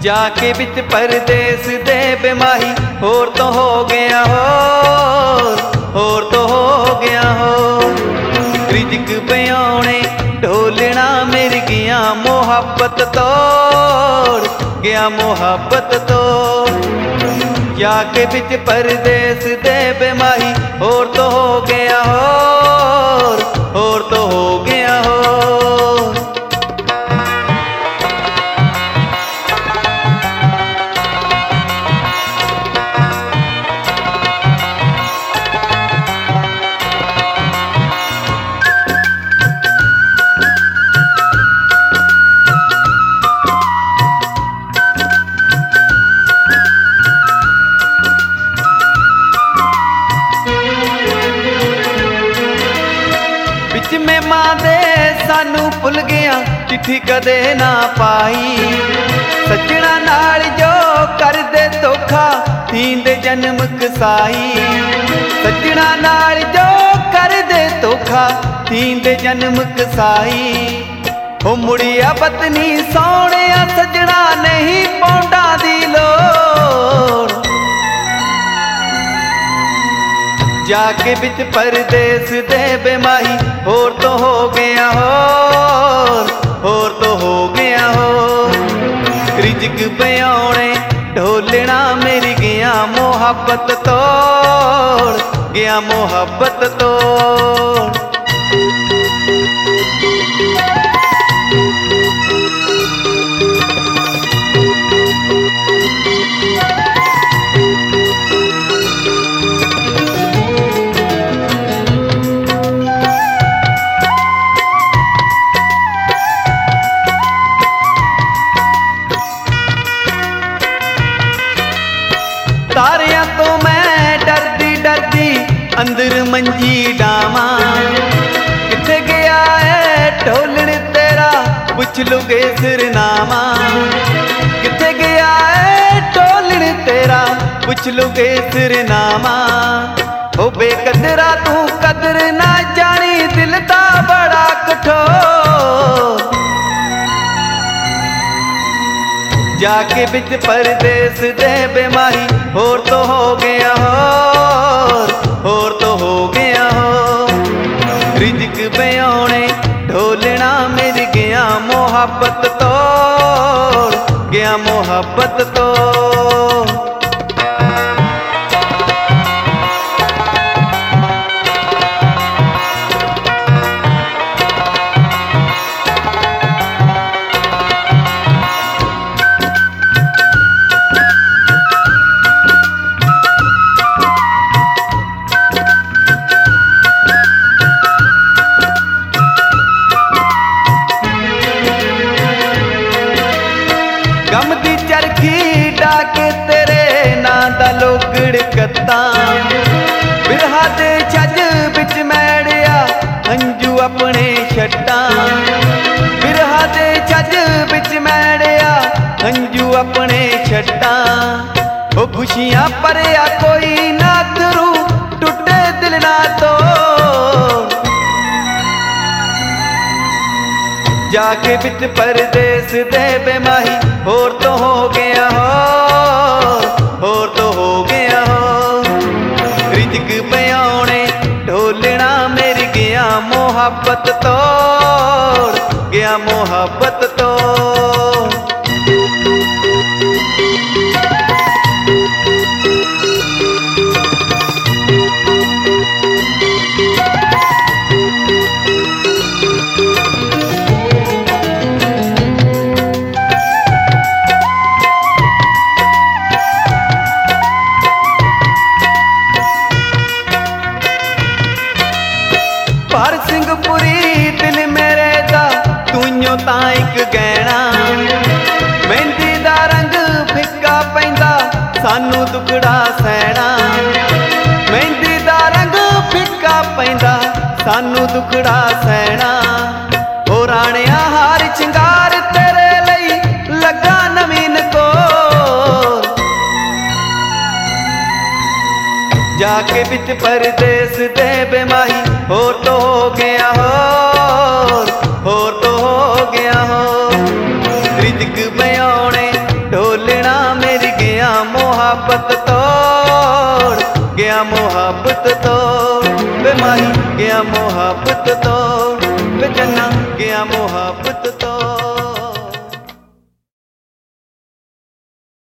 जाके बिच परदेस दे बेमाही होर तो हो गया होर तो हो गया हो। रिजक बयाने ढोलना मेरी गया मोहब्बत तोड़ गया मोहब्बत तोड़। जाके बिच परदेस दे बेमाही होर तो हो गया होर तो हो गया हो। में मां दे सानू भुल गया चिट्ठी कदे ना पाई। सजना नाल जो कर दे धोखा थींदे जन्म कसाई। सजना नाल जो कर दे धोखा थींदे जन्म कसाई। हो मुड़िया पत्नी सोने सजना नहीं पौंडा दी लोड़। जाके बिच परदेस दे बेमाही होर तो हो गया होर तो हो गया हो। रिजक बयाने ढोलना मेरी गया मोहब्बत तोड़ गया मोहब्बत तोड़। तारियां तो मैं डरदी डरदी अंदर मंजी डावा। किथे गया है ढोलण तेरा पुछ लुगे सिरनामा। किथे गया है ढोलण तेरा पुछ लुगे सिरनामा। हो बेकदरा तू कदर ना जानी दिल दा बड़ा कठोर। जाके बिच परदेस दे बेमाही होर तो हो गया होर तो हो गया हो। रिजक बयाने ढोलना मेरी गया मोहब्बत तोड़ गया मोहब्बत तोड़। गम दी चरखी डाके तेरे ना दा लोगड़ कत्ता। बिरहा दे छज बिच मैड़िया हंजू अपने छट्टा। बिरहा दे छज बिच मैड़िया हंजू अपने छट्टा। ओ खुशियां परया कोई ना करू टूटे दिल ना तो। जाके बिच परदेस दे बेमाही होर तो हो गया होर तो हो गया हो। रिजक बयाने ढोलना मेरी गया मोहब्बत तोड़ गया मोहब्बत तोड़। पर सिंहपुरी दिल मेरे दा तूं तां इक गहना। मेहंदी दा रंग फिक्का पैंदा सानू दुखड़ा सहना। मेहंदी दा रंग फिक्का पैंदा सानू दुखड़ा सहना। हो राणिया हार शिंगार तेरे लई लगा नवीन को। जाके बिच परदेस दे बेमाही होर तो हो गया होर तो हो गया हो। रिजक बयाने ढोल मोहब्बत तोड़ गया मोहब्बत तोड़ वे माही गया मोहब्बत तोड़ वे चन्ना गया मोहब्बत तोड़।